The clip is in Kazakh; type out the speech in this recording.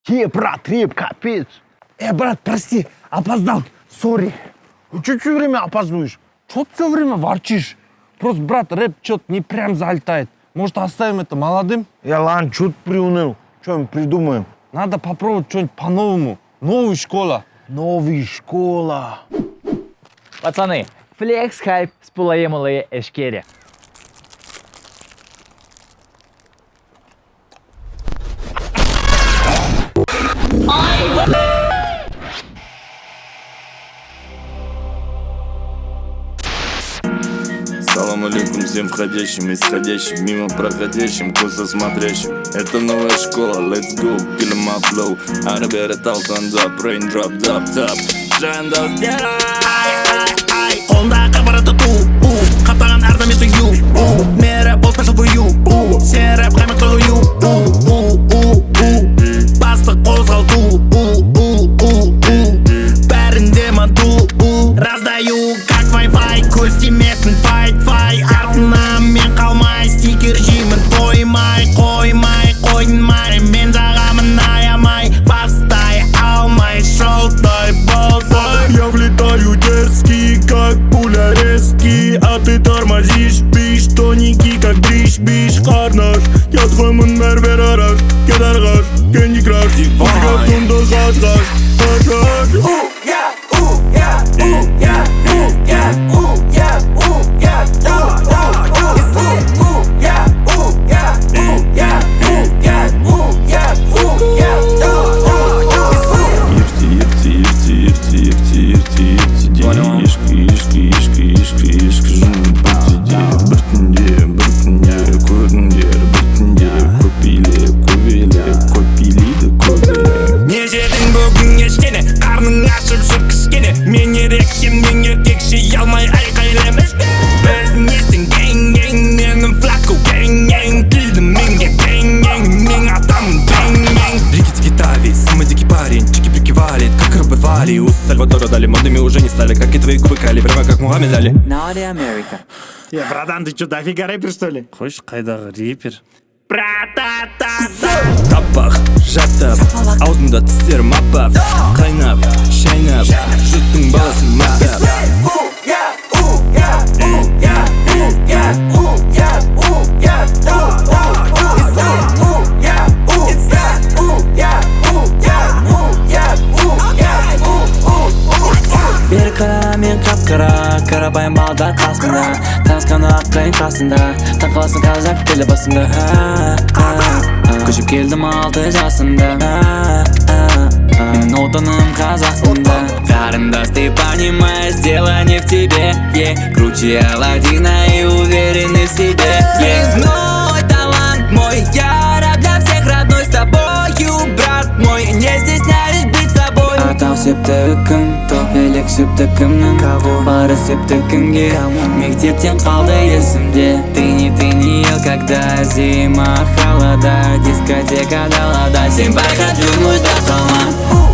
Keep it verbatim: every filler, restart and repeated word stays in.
Е, брат, рэп, капец. Э, брат, прости, опоздал, сори. Че все время опаздываешь? Что ты все время ворчишь? Просто, брат, рэп что-то не прям залетает. Может, оставим это молодым? Я ладно, что ты приуныл? Что-нибудь придумаем. Надо попробовать что-нибудь по-новому. Новая школа. Новая школа. Пацаны, флекс-хайп с пулаемулые эшкери. Салам алейкум всем входящим, исходящим, мимо проходящим, косо смотрящим. Это новая школа, let's go, kill my flow. Ары бері талқан up, rain drop, top, top. Жанды сдера. Қолында қабараты ту, қаптаған әрдам етің ю. Мері бол спешл for you. Сен рэп қаймақты ғою. Басты қозғалту. Бәрінде манту. Раздаю как Wi-Fi, көз тимесін fight-fight. Артынан мен қалмай, стикер жеймін тоймай. Қоймай, қоймай, мен жағамын аямай. Бастай алмай, шолтой болтой. Я влетаю дерзкий, как пуля резкий. А ты тормозишь, бишь, тоненький, как дрищ-биш. Қарнаш, ятқымын әрбер араш. Кедарғаш, кенди краш. Музыка тұнды ғаш-ғаш, ғаш-ғаш. У Сальвадора дали, модными уже не стали. Как и твои губы кали, прямо как Мухаммед Али. Naughty America. Е, братан, ты что, дофига рэпер, что ли? Хочешь, қайдағы рэпер? Тапақ, жаттап, аузымда тістерім апап. Қайнап, шайнап, жұрттың баласын мақтап. Бері қара мен қап-қара, қарапайым балдар қасында. Танысқан аққайын қасында, тақаласын қазақ тілі басымда. Көшіп келдім алты жасымда. Мен отаным Қазақстанда. Қарындас, ты понимаешь, дело не в тебе. Круче Аладдина и уверенный в себе. Мой талант мой, я раб для всех родной. С тобою, брат мой, не стесняюсь быть собой. Атау септі кім, елек сөпті кімнің, бары септі кімге. Мектептен қалды есімде. Ты не ты не ел, когда зима холода. Дискотека далада, сен байқап жүрміз да қалма.